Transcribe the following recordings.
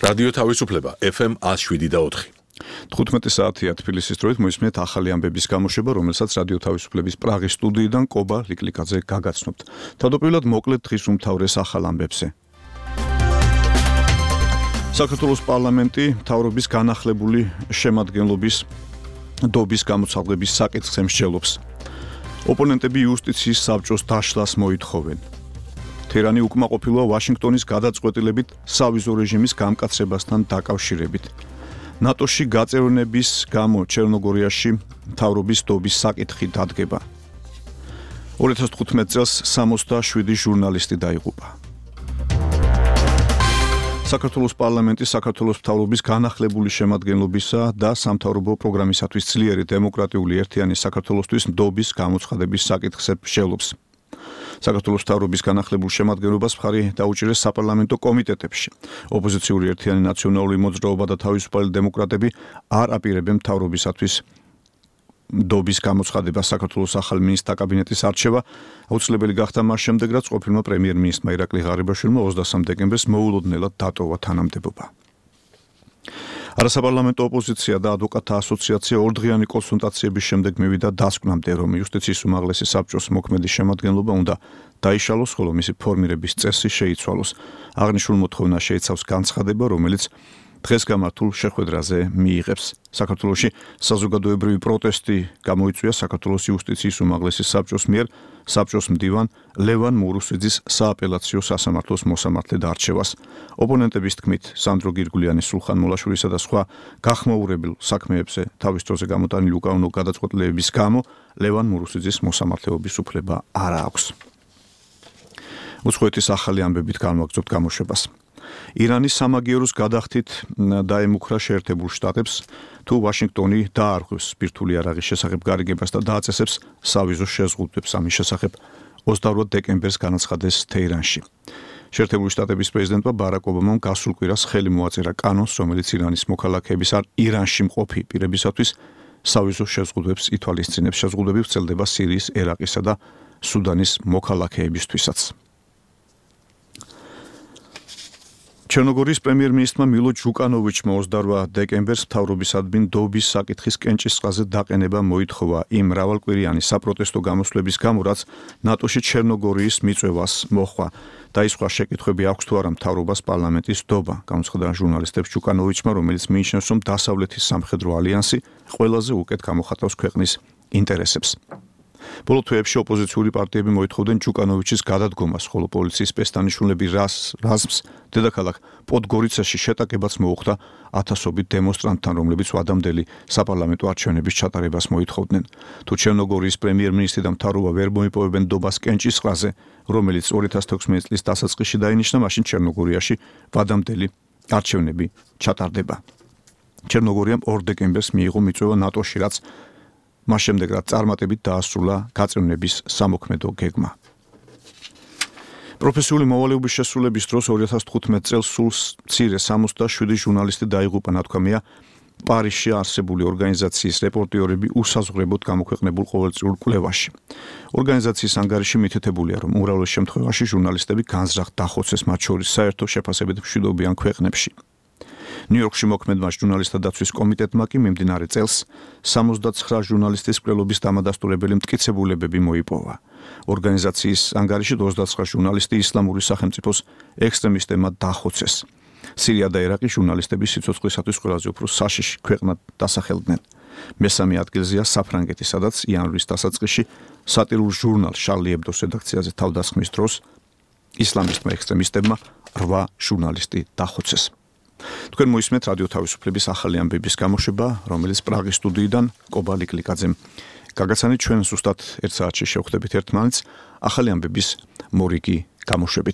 რადიო თავისუფლება FM 107.4. 15 საათია თბილისის დროით მოისმენთ ახალი ამბების გამოშვება, რომელსაც რადიო თავისუფლების პრაღის სტუდიიდან კობა ლიკლიკაძე გაგაცნობთ. თავდაპირველად მოკლედ დღის უმთავრეს ახალ ამბებზე. საქართველოს პარლამენტი მთავრობის განახლებული შემადგენლობის დობის გამოცალების საკითხს ემსჯელობს. ოპონენტები იუსტიციის საბჭოს დაშლას მოითხოვენ. თერანი უკმაყოფილოა ვაშინგტონის გადაწყვეტილებით სავიზო რეჟიმის გამკაცრებასთან დაკავშირებით. ნატოში გაწევრიანების გამო ჩერნოგორიაში მთავრობის დობის საკითხი დადგება. 2015 წელს 67 ჟურნალისტი დაიღუპა. საქართველოს პარლამენტი საქართველოს მთავრობის განახლებული შემადგენლობისა და სამთავრობო პროგრამისათვის ძლიერი დემოკრატიული ერთიანი საქართველოსთვის ნდობის გამოცხადების საკითხს მსჯელობს. საქართველოს მთავრობის განახლებულ შემადგენლობას მხარი დაუჭირეს საპარლამენტო კომიტეტებში. ოპოზიციური ერთიანი ნაციონალური მოძრაობა და თავისუფალი დემოკრატები არ აპირებენ მთავრობისათვის ნდობის გამოცხადებას. საქართველოს ახალი მინისტრთა კაბინეტის არჩევა აუცილებელი გახდა მას შემდეგ, რაც ყოფილმა პრემიერ-მინისტრმა ირაკლი ღარიბაშვილმა 23 დეკემბერს მოულოდნელად დატოვა თანამდებობა. არასაპარლამენტო ოპოზიცია და ადვოკატთა ასოციაცია ორდღიანი კონსულტაციების შემდეგ მივიდა დასკვნამდე, რომ იუსტიციის უმაღლესი საბჭოს მოქმედი შემადგენლობა უნდა დაიშალოს, ხოლო მისი ფორმირების წესი შეიცვალოს. აღნიშნულ მოთხოვნას შეიცავს განცხადება, რომელიც დღეს გამართულ შეხვედრაზე მიიღებს. საქართველოში საზოგადოებრივი პროტესტი გამოიწვია საქართველოს იუსტიციის უმაღლესი საბჭოს მიერ საბჭოს მდივან ლევან მურუსიძის სააპელაციო სასამართლოს მოსამართლედ არჩევას. ოპონენტების თქმით, სანდრო გირგულიანის, სულხან მოლაშვილისა და სხვა გახმაურებელ საქმეებზე თავის დროზე გამოტანილი უკანონო გადაწყვეტილებების გამო ლევან მურუსიძის მოსამართლეობის უფლება არ აქვს. უცხოეთის ახალი ამბებით განვაგრძობთ გამოშვებას. ირანის სამაგიეროს გადახდით დაემუქრა შეერთებულ შტატებს, თუ ვაშინგტონი დაარღვევს ბირთვული იარაღის შესახებ გარიგებას და დააწესებს სავიზო შეზღუდვებს. ამის შესახებ 28 დეკემბერს განაცხადეს თეირანში. შეერთებული შტატების პრეზიდენტმა ბარაკ ობამამ გასულ კვირას ხელი მოაწერა კანონს, რომელიც ირანის მოქალაქეების არ ირანში მყოფი პირებისათვის სავიზო შეზღუდვებს ითვალისწინებს. შეზღუდვები ვრცელდება სირიის, ერაყისა და სუდანის მოქალაქეებისთვისაც. ჩერნოგორიის პრემიერ-მინისტრმა მილო ჯუკანოვიჩმა 28 დეკემბერს მთავრობისადმი ნდობის საკითხის კენჭისყრაზე დაყენება მოითხოვა იმ მრავალკვირიანი საპროტესტო გამოსვლების გამო, რაც ნატოში ჩერნოგორიის მიწვევას მოჰყვა. დაისხვა შეკითხვები აქვს თუ არა მთავრობას პარლამენტის ნდობა. გამოცხადდა ჟურნალისტებს ჯუკანოვიჩმა, რომელიც მიიჩნევს, რომ დასავლეთის სამხედრო ალიანსი ყველაზე უკეთ გამოხატავს ქვეყნის ინტერესებს. ბოლო თვეებში ოპოზიციური პარტიები მოითხოვდნენ ჯუკანოვიჩის გადადგომას, ხოლო პოლიციის სპეცდანიშნულები რაზმს დედაქალაქ პოდგორიცაში შეტაკებაც მოუხდა ათასობით დემონსტრანტთან, რომლებიც ვადამდელი საპარლამენტო არჩევნების ჩატარებას მოითხოვდნენ. თუ ჩერნოგორიის პრემიერ-მინისტრი და მთავრობა ვერ მოიპოვებენ ნდობას კენჭისყრაზე, რომელიც 2016 წლის დასაწყისში დაინიშნა, მაშინ ჩერნოგორიაში ვადამდელი არჩევნები ჩატარდება. ჩერნოგორიამ 2 დეკემბერს მიიღო მიწვევა ნატოში, რაც მას შემდეგ რაც წარმატებით დაასრულა გაწევრიანების სამოქმედო გეგმა. პროფესიული მოვალეობის შესრულების დროს 2015 წელს სულ მცირე 67 ჟურნალისტი დაიღუპა, ნათქვამია პარიზში არსებული ორგანიზაციის რეპორტიორები უსაზღვრებოდ გამოქვეყნებულ ყოველწლიურ კვლევაში. ორგანიზაციის ანგარიში მითითებულია, რომ უმრავლეს შემთხვევაში ჟურნალისტები განზრახ დახოცეს, მათ შორის საერთო შეფასებით მშვიდობიან ქვეყნებში. ნიუ-იორკში მოქმედმა ჟურნალისტთა დაცვის კომიტეტმა კი მიმდინარე წელს 69 ჟურნალისტის მკვლელობის დამადასტურებელი მტკიცებულებები მოიპოვა. ორგანიზაციის ანგარიშით 29 ჟურნალისტი ისლამური სახელმწიფოს ექსტრემისტებმა დახოცეს. სირია და ერაყი ჟურნალისტების სიცოცხლისათვის ყველაზე უფრო საშიში ქვეყნად დასახელდნენ. მესამე ადგილზეა საფრანგეთი, სადაც იანვრის დასაწყისში სატირულ ჟურნალ შარლი ებდოს რედაქციაზე თავდასხმის დროს ისლამისტმა ექსტრემისტებმა 8 ჟურნალისტი დახოცეს. თქვენ მოისმენთ რადიო თავისუფლების ახალი ამბების გამოშვება, რომელიც პრაღის სტუდიიდან კობა ლიკლიკაძემ გაგაცანით. ჩვენ ზუსტად 1 საათში შევხვდებით ერთმანეთს ახალი ამბების მორიგი გამოშვებით.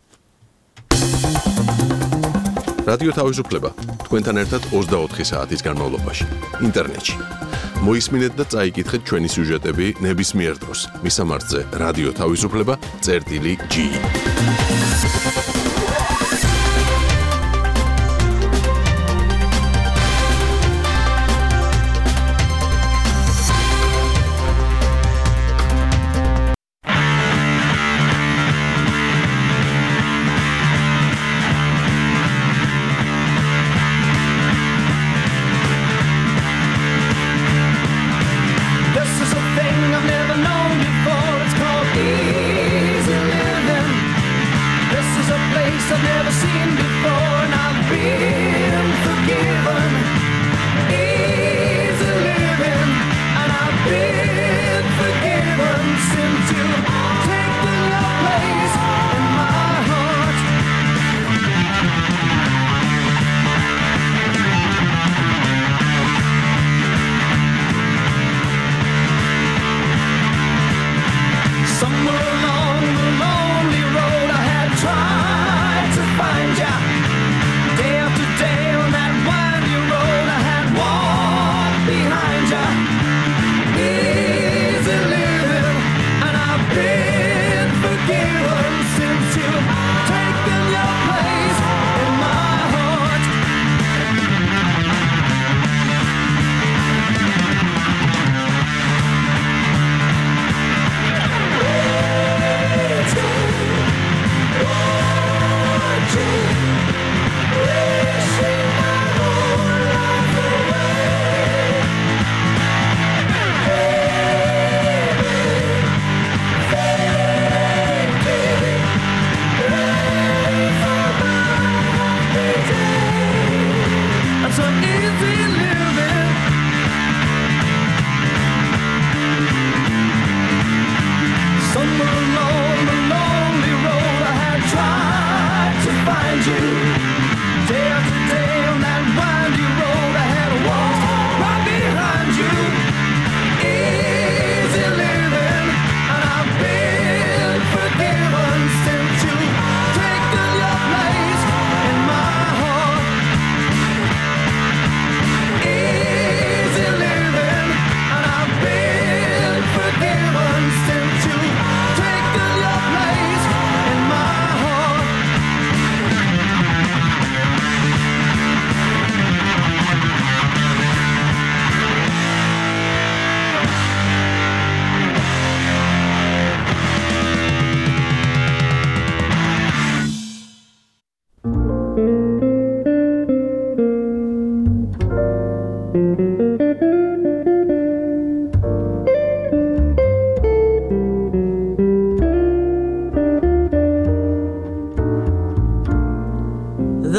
რადიო თავისუფლება თქვენთან ერთად 24 საათის განმავლობაში ინტერნეტში. მოისმინეთ და წაიკითხეთ ჩვენი სიუჟეტები ნებისმიერ დროს. მისამართზე რადიო თავისუფლება.ge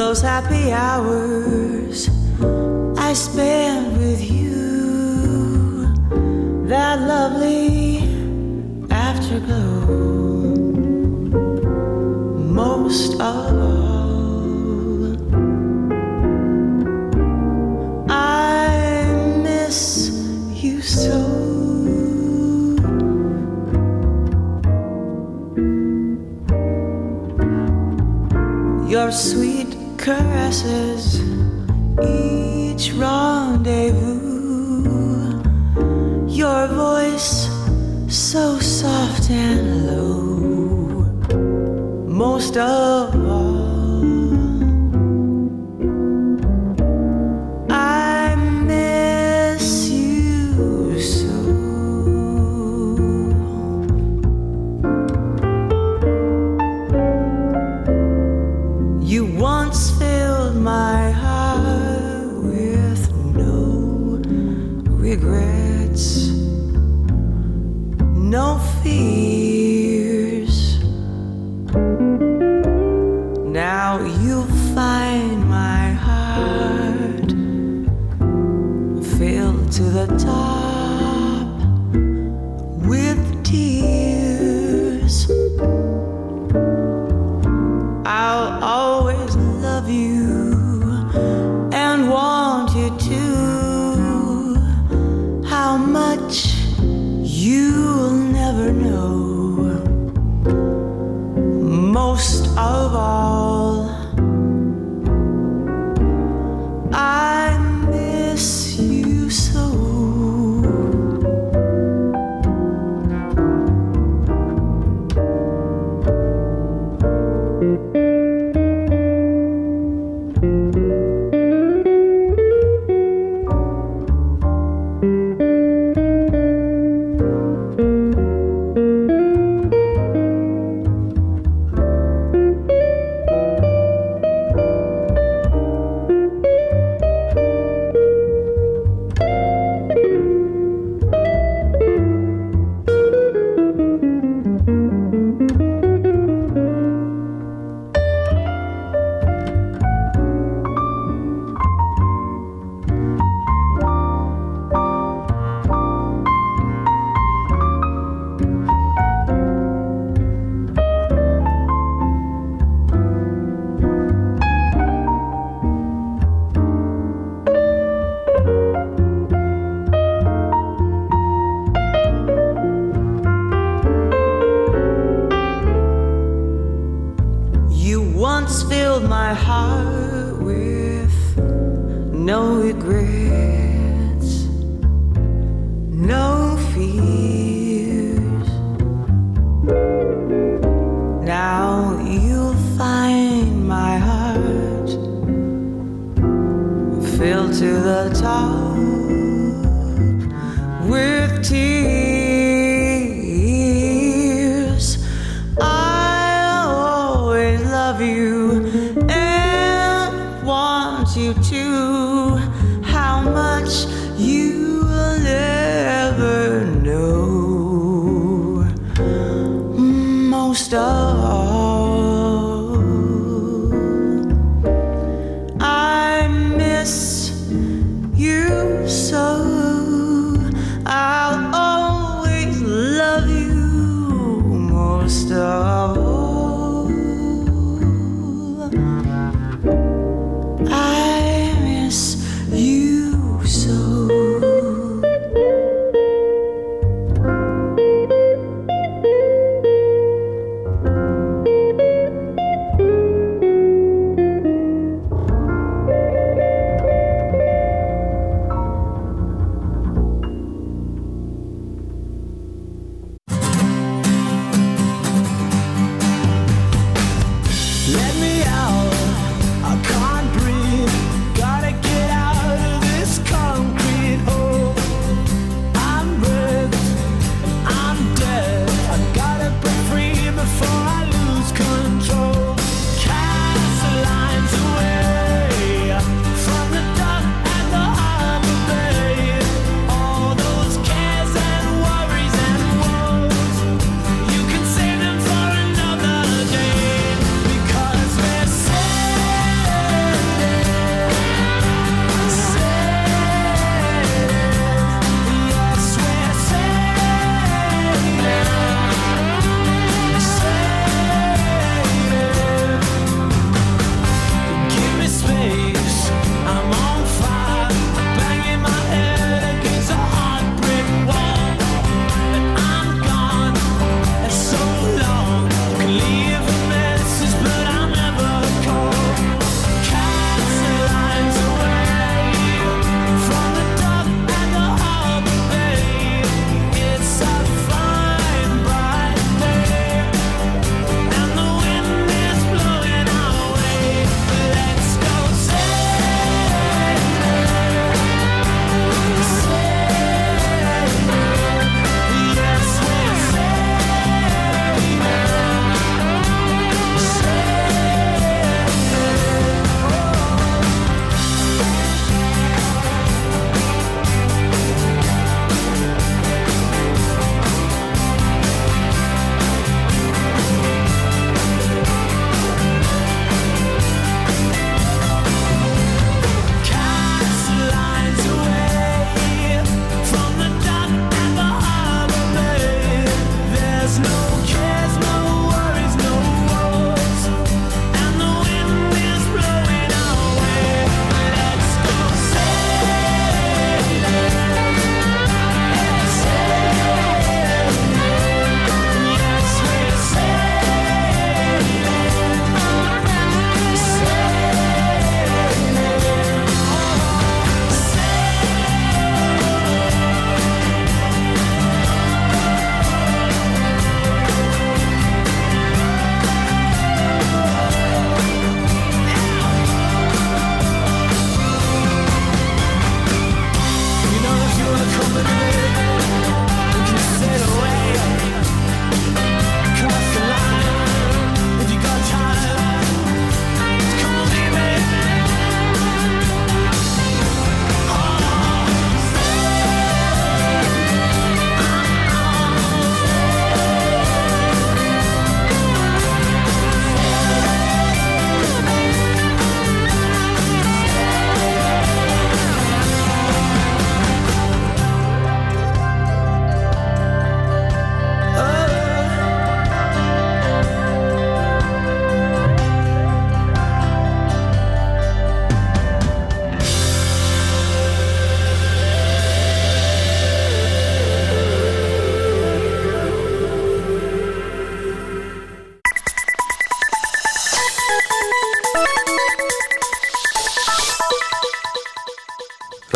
those happy hours I spent with you, that lovely afterglow. Most of all, I miss you so. Your sweet caresses, each rendezvous, your voice so soft and low. Most of all, I miss you so. You once filled my heart with no regrets, no fears. Now you'll find my heart filled to the top with tears. I'll always love you and want you to. How much you'll never know. Most of all, I miss you so. Once filled my heart with no regrets, no fears. Now you'll find my heart filled to the top with tears. I'll always love you and want you to. How much you'll never know. Most of all, I miss you so. I'll always love you. Most of all, I miss you so.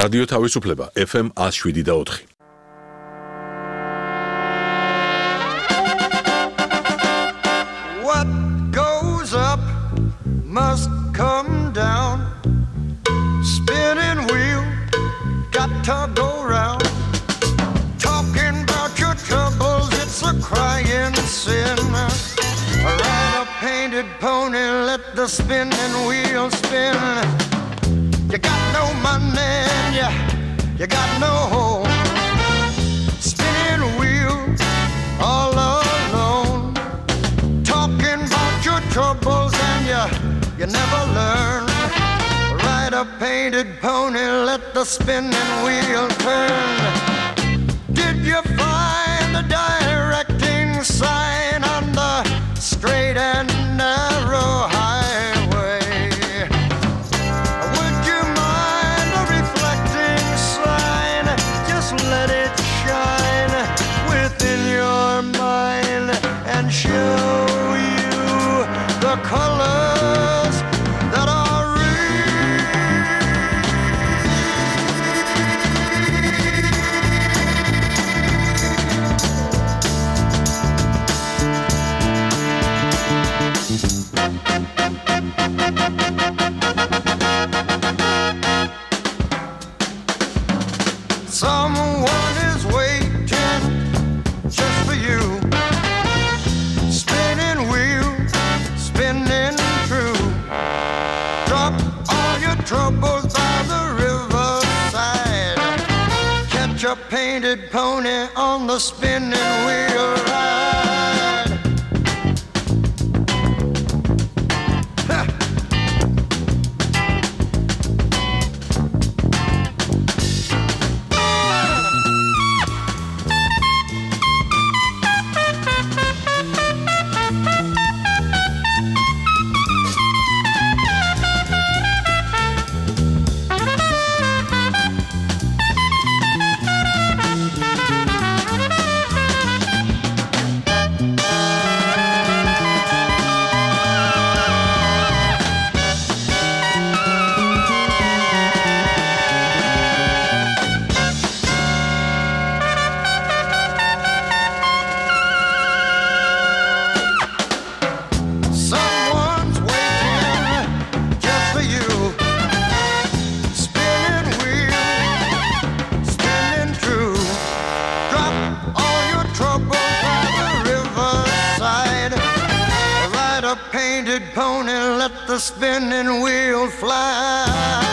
რადიო თავისუფლება FM 107.4. What goes up must come down. Spinning wheel got to go round. Talking about your troubles, it's a crying sin. Ride a painted pony, let the spinning wheel spin. You got no money and you got no home. Spinning wheel all alone. Talking about your troubles and you never learn. Ride a painted pony, let the spinning wheel turn. Did you find the directing sign on the straight and narrow highway? Would you mind a reflecting sign? Just let it shine within your mind and show you the colors that are someone is waiting just for you. Spinning wheel, spinning true. Drop all your troubles by the riverside. Catch a painted pony on the spinning wheel ride. Ha! Someone's waiting just for you. Spinning wheel, spinning true. Drop all your troubles by the riverside. Ride a painted pony, let the spinning wheel fly.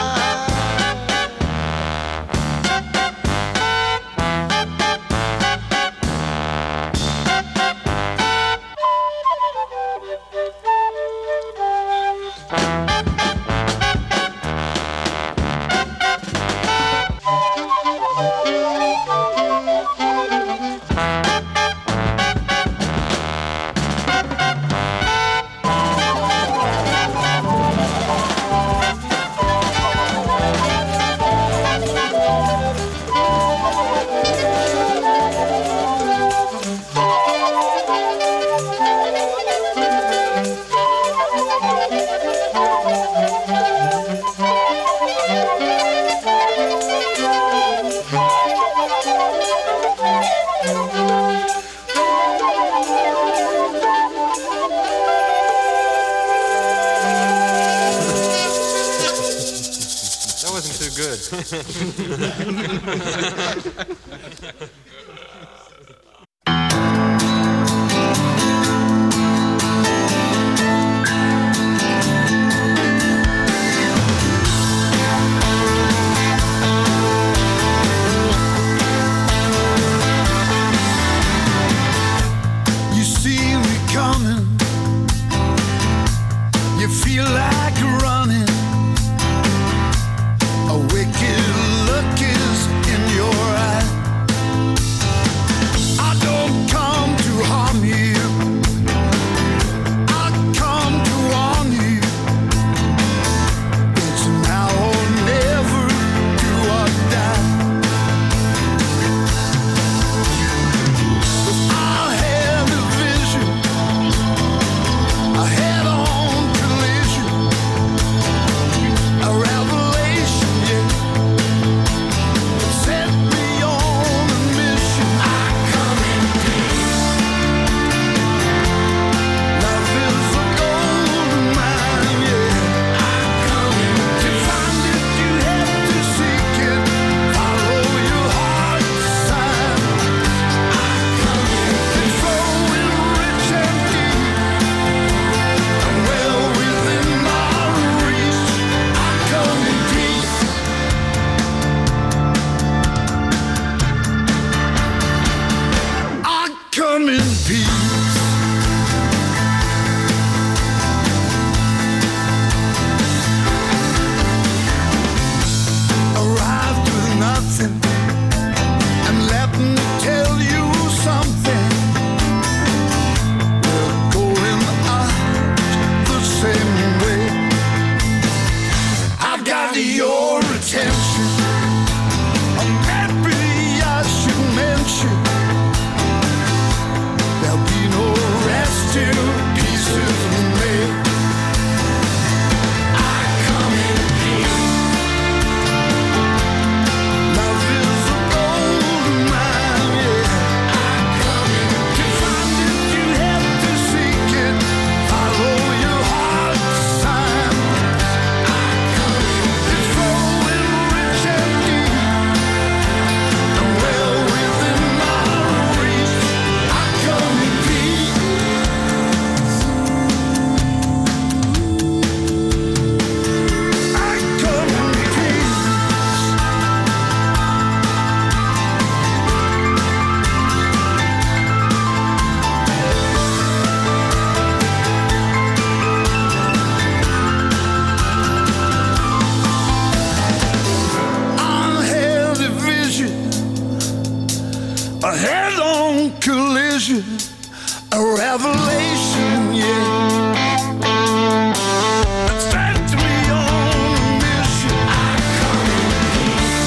That wasn't too good. You see me coming, you feel like running. A wicked look is in your eye. I don't come to harm you, I come to warn you. It's now or never, do or die. I had a vision, a head-on collision. isolation, yeah. It sent me on a mission. I come in peace.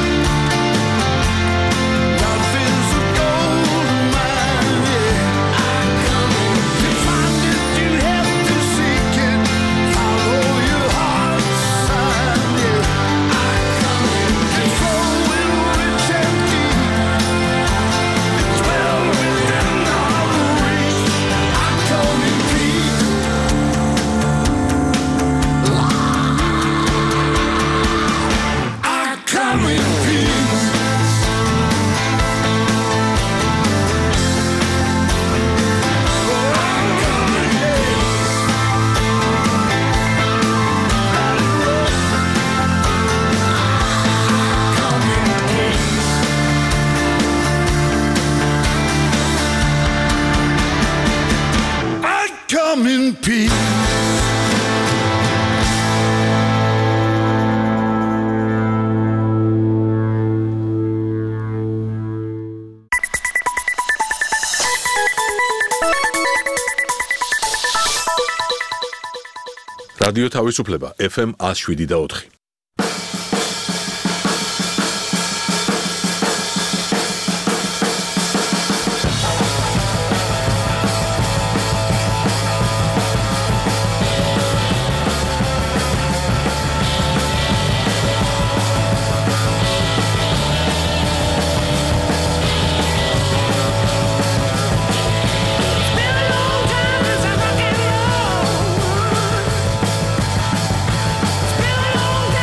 Life is a gold mine, yeah. I come in peace. To find it, you have to seek it. Follow your heart's sign, yeah. I come in peace. It's flowing rich and deep. It's well within our reach. I come in peace. I come in peace. I come in peace. რადიო თავისუფლება FM 107.4. It's been a long time since I rock and roll. It's been a long time.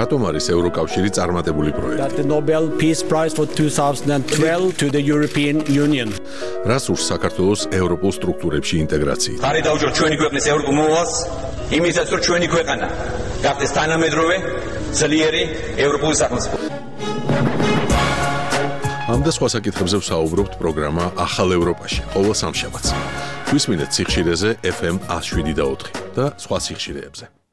რატომ არის ევროკავშირი წარმატებული პროექტი? That the Nobel Peace Prize for 2012 to the European Union. რას ურს საქართველოს ევროპულ სტრუქტურებში ინტეგრაციით? ხარი დაუჭირ ჩვენი ქვეყნის ევროპულ მოვალს, იმისაც რომ ჩვენი ქვეყანა გახდეს თანამედროვე, ძლიერი ევროპული სახელმწიფო. ამ და სხვა საკითხებზე ვსაუბრობთ პროგრამა ახალ ევროპაში, ყოველ სამშაბათს. გვისმინეთ სიხშირეზე FM 107.4 და სხვა სიხშირეებზე.